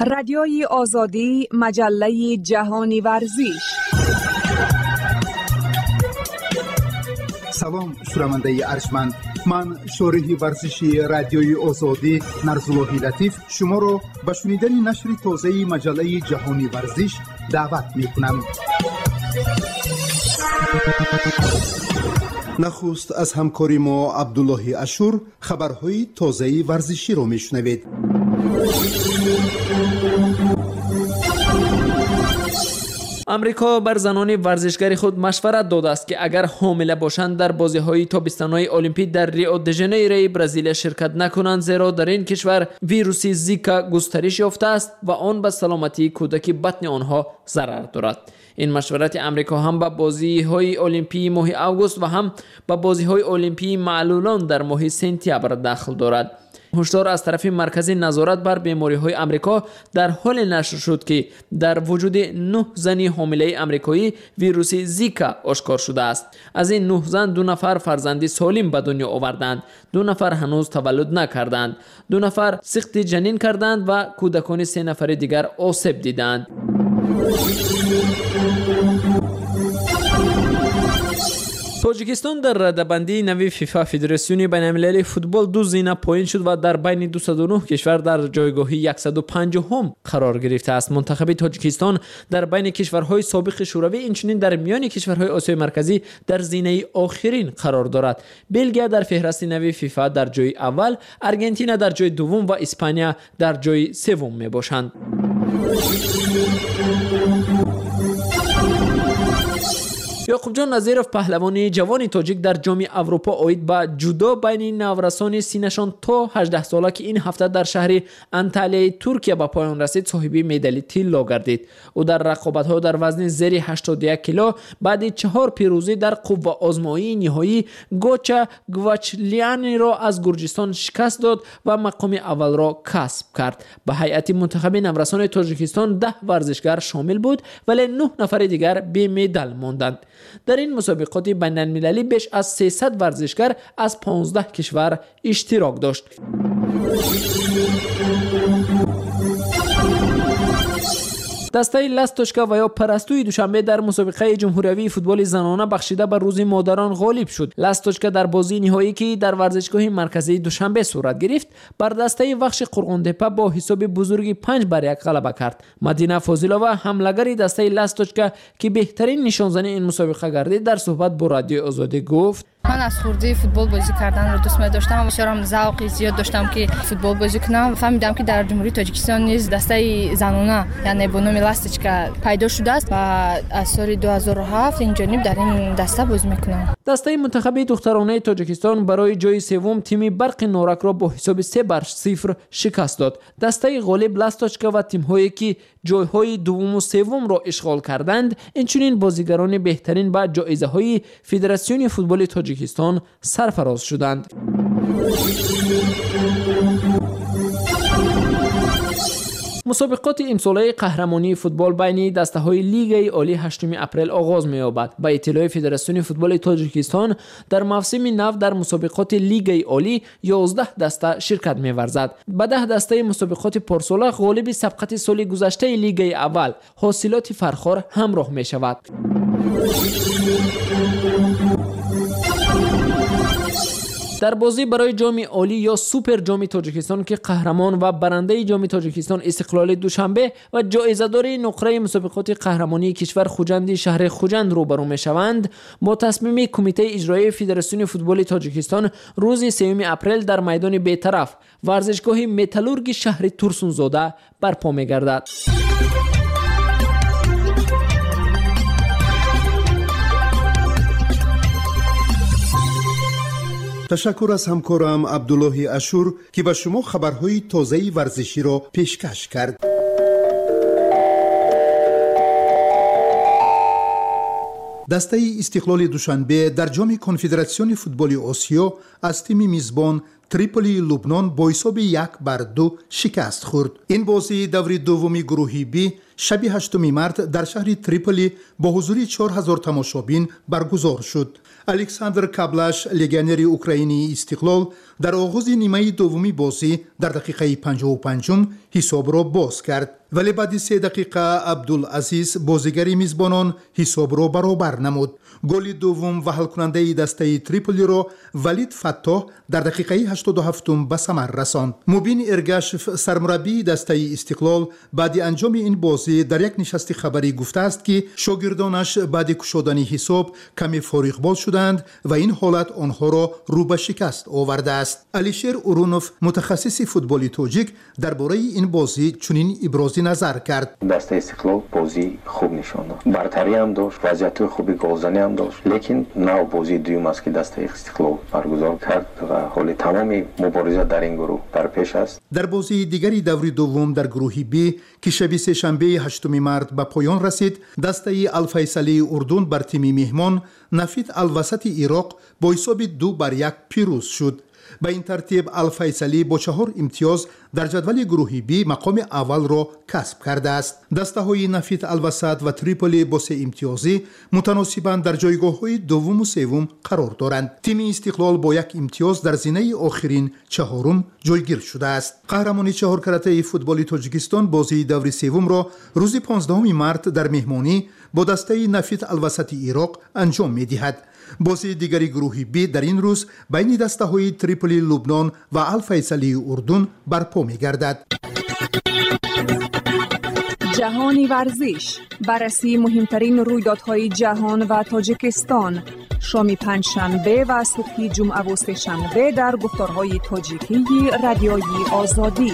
رادیوی آزادی، مجله جهانی ورزش. سلام شنونده ارجمند، من شارح ورزشی رادیوی آزادی نرزاللهی لطیف شما را به شنیدن نشر تازه مجله جهانی ورزش دعوت می‌کنم. نخست از همکاری ما عبدالله اشور خبرهای تازه ورزشی را میشنوید. امریکا بر زنان ورزشگر خود مشورت داده است که اگر حامله باشند در بازی‌های تابستانی المپیک در ریو د ژانیرو برزیل شرکت نکنند، زیرا در این کشور ویروس زیکا گسترش یافته است و آن به سلامتی کودک بطن آنها ضرر دارد. این مشورت امریکا هم به بازی‌های المپیک ماه آگوست و هم به بازی‌های المپیک معلولان در ماه سپتامبر دخل دارد. هشدار از طرف مرکز نظارت بر بیماری‌های آمریکا در حال نشر شد که در وجود 9 زن حامله آمریکایی ویروس زیکا آشکار شده است. از این 9 زن 2 نفر فرزند سالم به دنیا آوردند، 2 نفر هنوز تولد نکردند، 2 نفر سقط جنین کردند و کودکان 3 نفر دیگر آسیب دیدند. تاجیکستان در رده‌بندی نوی فیفا فدراسیون بین‌المللی فوتبال 2 زینه پایین شد و در بین 209 کشور در جایگاه 150 قرار گرفته است. منتخب تاجیکستان در بین کشورهای سابق شوروی اینچنین در میان کشورهای آسیای مرکزی در زینه آخرین قرار دارد. بلژیم در فهرست نوی فیفا در جای اول، آرژانتین در جای دوم و اسپانیا در جای سوم میباشند. یعقوب جان نظیرов پهلوانی جوان تاجیک در جام اروپا آید به جودو بین نورسان سینشان تا 18 ساله که این هفته در شهر انتالیای ترکیه به پایان رسید صاحب مدال طلا گردید. او در رقابت‌ها در وزن زیر 81 کیلو بعد 4 پیروزی در قوه آزمایی نهایی گوچا گواچلیانی را از گرجستان شکست داد و مقام اول را کسب کرد. به هیئت منتخب نورسان تاجیکستان 10 ورزشگر شامل بود ولی 9 نفر دیگر بی مدال ماندند. در این مسابقات بین‌المللی بیش از 300 ورزشگر از 15 کشور اشتراک داشت. دسته لاستوچکا و یا پرستوی دوشنبه در مسابقه جمهوری فوتبال زنانه بخشیده به روز مادران غالب شد. لاستوچکا در بازی نهایی که در ورزشگاه مرکزی دوشنبه صورت گرفت بر دسته وخش قرغن‌تپه با حساب بزرگی 5-1 غلبه کرد. مدینه فاضلова حمله‌گر دسته لاستوچکا که بهترین نشانزن این مسابقه گردید در صحبت با رادیو آزادی گفت: من از خوردی فوتبال بازی کردن رو دوست داشتم و بسیارم ذوقی زیاد داشتم که فوتبال بازی کنم. فهمیدم که در جمهوری تاجیکستان نیز دسته زنانه یعنی با نام لاستوچکا پیدا شده است و از سال 2007 این جانب در این دسته بازی میکنم. دسته منتخب دخترانه تاجیکستان برای جای سوم تیم برق نورک را با حساب 3-0 شکست داد. دسته غالب لاستوچکا و تیم‌هایی که جایهای دوم و سوم را اشغال کردند اینچنین بازیگران بهترین با جایزه‌های فدراسیون فوتبال تاجیکستان سرفراز شدند. مسابقات امساله قهرمانی فوتبال بین دسته‌های لیگ عالی 8 اپریل آغاز می‌یابد. با اطلاع فدراسیون فوتبال تاجیکستان در موسم نو در مسابقات لیگ عالی 11 دسته شرکت می‌ورزد. با 10 دسته مسابقات پارسال غالب سبقت سال گذشته لیگ اول حاصلات فرخار همراه می‌شود. در بازی برای جام عالی یا سوپر جام تاجیکستان که قهرمان و برنده جام تاجیکستان استقلال دوشنبه و جایزه‌دار نقره مسابقات قهرمانی کشور خوجند شهر خوجند روبرو می‌شوند، با تصمیم کمیته اجرایی فدراسیون فوتبال تاجیکستان روز 3 اپریل در میدان بی‌طرف ورزشگاه متالورگ شهر تورسونزاده برپا می‌گردد. تشکر از همکارم عبدالله اشور که به شما خبرهای تازه ورزشی را پیشکش کرد. دسته استقلال دوشنبه در جام کنفدراسیون فوتبال آسیا از تیم میزبان تریپولی لبنان با حساب 1-2 شکست خورد. این بازی دور دومی گروهی بی شب 8 مارت در شهر تریپولی با حضور 4000 تماشابین برگزار شد. الکساندر کابلاش لگیونر اوکراینی استقلال در آغاز نیمه دومی بازی در دقیقه 55 حساب را باز کرد، ولی بعد 3 دقیقه عبدالعزیز بازیگر میزبانان حساب را برابر نمود. گل دوم و حل کننده دسته تریپولی را ولید فتاح در دقیقه 87 به ثمر رساند. مبین ارگاشف سرمربی دسته استقلال بعد انجام این بازی در یک نشست خبری گفته است که شاگردانش بعد گشودن حساب کمی فارغبال شدند و این حالت آنها را رو به شکست آورده است. علیشیر اورونوف متخصص فوتبال تاجیک درباره این بازی چنین ابراز نظر کرد. دسته استقلال بازی خوب نشان داد، برتری هم داشت، وضعیت خوبی گلزنی هم داشت، لیکن نو بازی دوم است که دسته استقلال برگزار کرد و حال تمام مبارزه در این گروه در پیش است. در بازی دیگری دور دوم در گروه بی که شب سه‌شنبه 8 مارت به پایان رسید، دسته الفیصلی اردن بر تیم مهمان نفیت الوسط عراق با حساب 2-1 پیروز شد. به این ترتیب الفیصلی با 4 امتیاز در جدول گروه بی مقام اول را کسب کرده است. دسته های نفیت الوسط و تریپولی با 3 امتیازی متناسباً در جایگاه های دوم و سوم قرار دارند. تیم استقلال با 1 امتیاز در زینه آخرین 4م جایگیر شده است. قهرمانی 4 کرته فوتبال تاجیکستان بازی دور سوم را روز 15 مارت در مهمانی با دسته نفیت الوسط عراق انجام می‌دهد. بازی دیگری گروه بی در این روز بین دسته های تریپولی لبنان و الفیصلی اردن برپا می گردد. جهانی ورزش، بررسی مهمترین رویدادهای جهان و تاجیکستان، شام پنجشنبه و صبح جمعه و سه‌شنبه در گفتارهای تاجیکی رادیوی آزادی.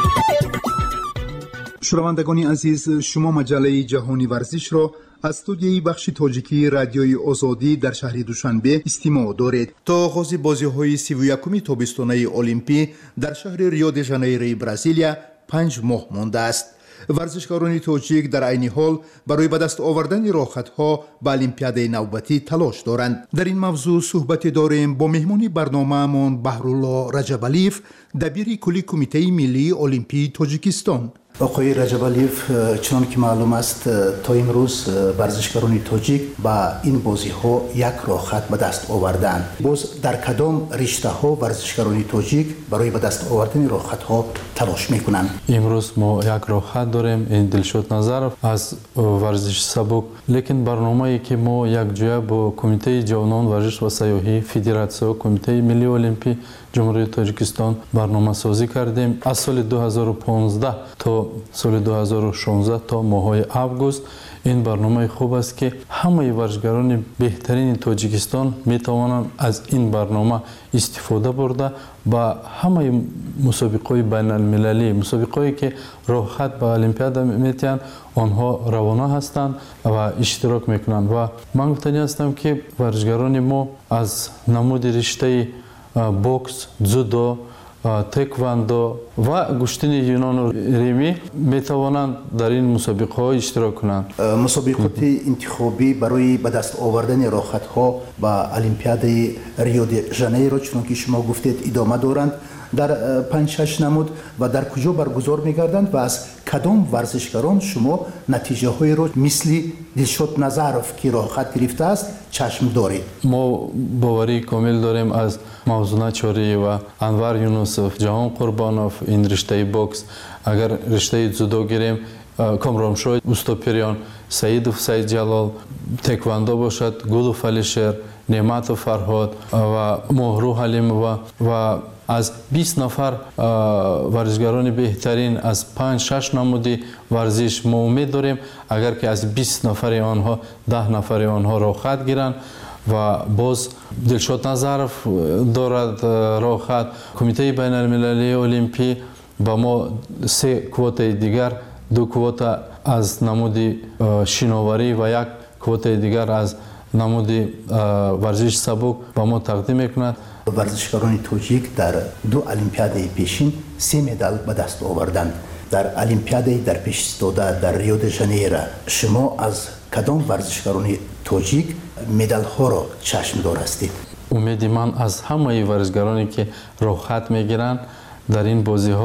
شنوندگان عزیز، شما مجله جهانی ورزش را از استودیوی بخش تاجیکی رادیوی آزادی در شهر دوشنبه استماع دارید. تا آغاز بازی‌های 31 تابستانه المپی در شهر ریو د ژانیروی برزیلیا 5 ماه مانده است. ورزشکاران تاجیک در عین حال برای به دست آوردن راحت‌ها به المپیاد نوبتی تلاش دارند. در این موضوع صحبت داریم با مهمان برنامه‌مان بهرالله رجب‌علیف، دبیر کلی کمیته ملی المپی تاجیکستان. آقای رجب‌علیف، چنان که معلوم است تا امروز ورزشکاران تاجیک با این بازی ها یک راحت به دست آوردند. باز در کدام رشته ها ورزشکاران تاجیک برای به دست آوردن راحت ها تلاش میکنند؟ امروز ما یک راحت داریم، این دلشاد نظرов از ورزش سبک، لیکن برنامه‌ای که ما یک جای با کمیته جوانان ورزش و سیاحی فدراسیون کمیته ملی المپی جمهوری تاجیکستان برنامه سازی کردیم. از سال 2015 تا سال 2016 تا ماهای آگوست این برنامه خوب است که همه ورزشکاران بهترین تاجیکستان می توانند از این برنامه استفاده برده با همه مسابقات بین المللی، مسابقاتی که راحت به المپیاد میتیان آنها روانه هستند و اشتراک میکنند. و من گفتنی هستم که ورزشکاران ما از نمود رشته بوکس، جودو، تکواندو و گشتن یونان ریمی می توانند در این مسابقه ها اشتراک کنند. مسابقات انتخابی برای به دست آوردن راحت ها با المپیاد ریو د ژانیرو چون که شما گفتید ادامه دارند در 5-6 نمود و در کجا برگزار می‌گردند و از کدام ورزشکاران شما نتیجه های رو مثل دلشاد نظرов که راحت گرفته است چشم دارید؟ ما باوری کامل داریم از موزونه چاری و انور یونسوف، جهان قربانوف این رشته بوکس، اگر رشته جودو گیریم کامرامشوی اوستوپریان، سعیدوف سعید جلال، تکواندو باشد گلوف علیشیر، نعمت فرهاد و مهرو حلیمова و از 20 نفر ورزشکاران بهترین از 5-6 نمودی ورزش ما امید داریم اگر که از 20 نفر آنها 10 نفر آنها راحت گیرند و باز دلشاد نظرов دارد راحت. کمیته بین المللی المپی با ما 3 کوته دیگر، 2 کوته از نمودی شیناوری و 1 کوته دیگر از نمودی ورزش سبک با ما تقدیم میکند. ورزشکاران تاجیک در 2 المپیاد پیشین 3 مدال به دست آوردند. در المپیاد در پیش استاده در ریو د ژانیرو شما از کدام ورزشکاران تاجیک مدال ها را چشم دار هستید؟ امید من از همه ورزشکارانی که راحت میگیرند در این بازی ها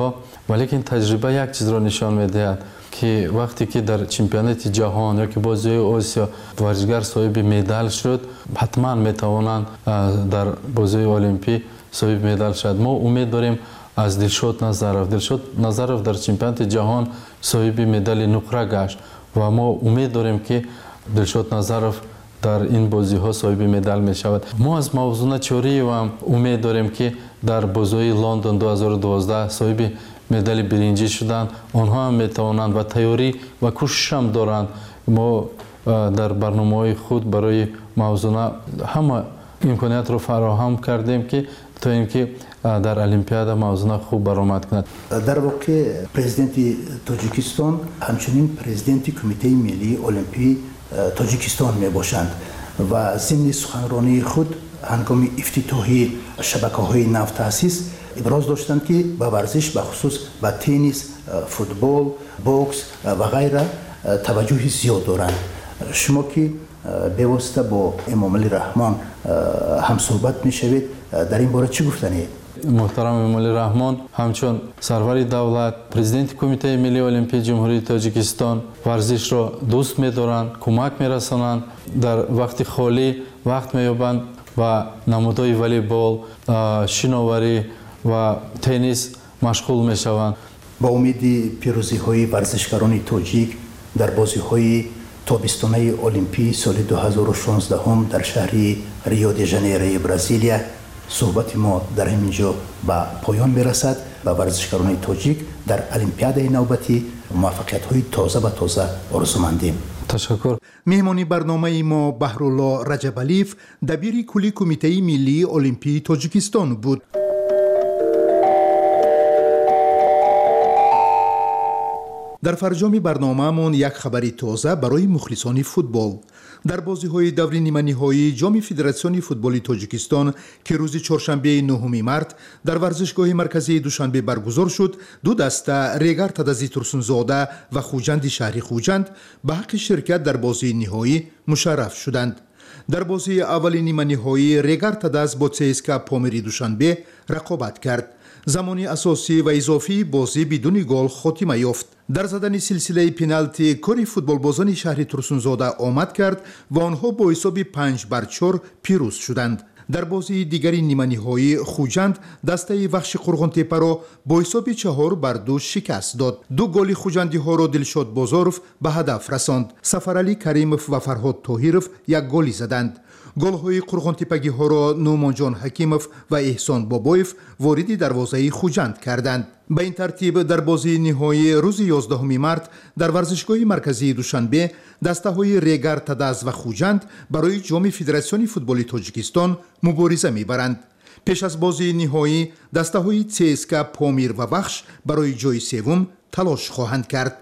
ولی این تجربه یک چیز را نشان می‌دهد که وقتی که در چمپیونات جهان یا که بازی آسیا ورزشگر صاحب مدال شد، حتما میتوانند در بازی المپیک صاحب مدال شد. ما امید داریم از دلشاد نظرов در چمپیونات جهان صاحب مدال نقره گشت و ما امید داریم که دلشاد نظرов در این بازی ها صاحب مدال می شود. ما از موضوع چوری و امید داریم که در بازی لندن 2012 صاحب مدال برنجی شدند. آنها هم می توانند و تیاری و کوشش هم دارند. ما در برنامه خود برای موضوع همه امکانات رو فراهم کردیم که تا اینکه در المپیاد موضوع خوب برآمد کند. در واقع پرزیدنت تاجیکستان همچنین پرزیدنت کمیته ملی المپی تاجیکستان می باشند و ضمن سخنرانی خود هنگام افتتاحی شبکه‌های نو تأسیس ابراز داشتند که به ورزش به خصوص به تنیس، فوتبال، بوکس و غیره توجه زیاد دارند. شما که به واسطه با امام علی رحمان هم صحبت میشوید، در این باره چی گفتنی؟ محترم امام علی رحمان همچون سرور دولت، پرزیدنت کمیته ملی المپی جمهوری تاجیکستان ورزش را دوست می‌دارند، کمک می‌رسانند، در وقت خالی وقت می‌یابند و نمودهای والیبال، شناوری و تنیس مشغول می‌شوند. با امید پیروزی‌های ورزشکاران تاجیک در بازی‌های تابستانه المپی سال 2016 در شهر ریو دی ژانیرو برزیلیا صحبت ما در همینجا به پایان میرسد. و ورزشکاران تاجیک در المپیاد نوبتی موفقیت‌های تازه و تازه آرزومندیم. تشکر. مهمانی برنامه ما بهرالله رجب‌علیف، دبیر کلی کمیته ملی المپی تاجیکستان بود. در فرجام برنامه‌مون یک خبری تازه برای مخلصان فوتبال. در بازی‌های دور نیمه‌نهایی جام فدراسیون فوتبال تاجیکستان که روز چهارشنبه 9 مارت در ورزشگاه مرکزی دوشنبه برگزار شد، دو دسته ریگر تدازی ترسونزاده و خوجند شهری خوجند به حق شرکت در بازی نهایی مشرف شدند. در بازی اول نیمه‌نهایی ریگر تداز با CSKA پامیری دوشنبه رقابت کرد. زمانی اساسی و اضافی بازی بدون گل خاتمه یافت. در زدن سلسله پنالتی کاری فوتبال بازان شهر ترسونزاده آمد کرد و آنها با حساب 5-4 پیروز شدند. در بازی دیگری نیمه‌نهایی خوجند دسته وحش قرغنتپه را با حساب 4-2 شکست داد. دو گل خوجندی ها را دلشاد بازاروف به هدف رساند. سفرعلی کریموف و فرهاد طاهیروف یک گلی زدند. گل‌های قرغنتپگی ها را نومانجان حکیموف و احسان بابایف وارد دروازه خوجند کردند. به این ترتیب در بازی نهایی روز 11 مارت در ورزشگاه مرکزی دوشنبه دسته های ریگر تداز و خوجند برای جام فدراسیون فوتبال تاجیکستان مبارزه می‌برند. پیش از بازی نهایی دسته های CSKA پامیر و بخش برای جای سوم تلاش خواهند کرد.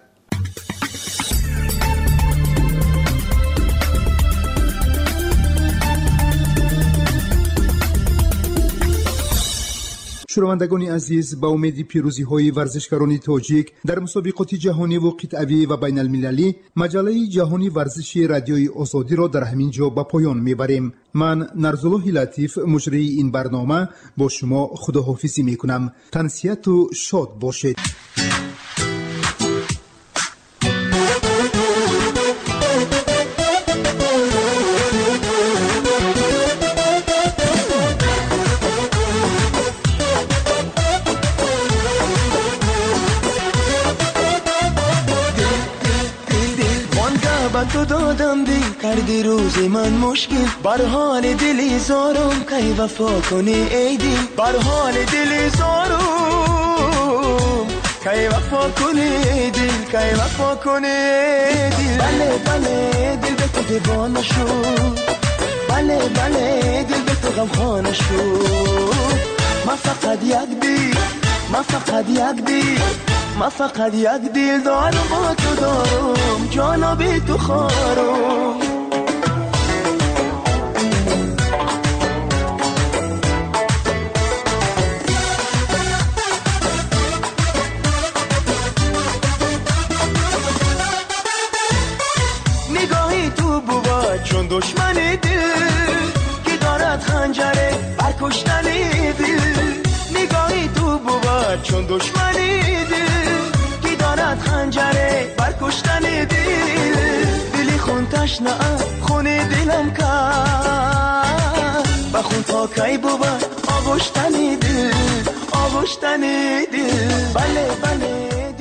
شنوندگان عزیز، با امید پیروزی های ورزشکاران تاجیک در مسابقات جهانی و قطعی و بین المللی، مجله جهانی ورزشی رادیوی آزادی را در همین جا به پایان میبریم. من نرزالله لطیف مجری این برنامه با شما خداحافظی میکنم. تنسیت و شاد باشید. تو دادم دی کردی روز من مشکل، بر حال دلی زارم کی وفا کنی ای دل، بر حال دلی زارم کی وفا کنی ای دل، کی وفا کنی ای دل. بله بله دل به تو دیوانه شد، بله بله دل به تو غمخانه شد. ما فقط یک دل، ما فقط یک دل، ما فقط یک دل دارم با تو دارم، جانا بی تو خارم. نگاهی تو بود چون دشمن دل که دارد خنجره بر کشتن دل. نگاهی تو بود چون دشمنی دل کی دارد خنجره بر کشتن دلی خون تشنه خون دلم کرد بخون تا کی بود آغشتن دل بله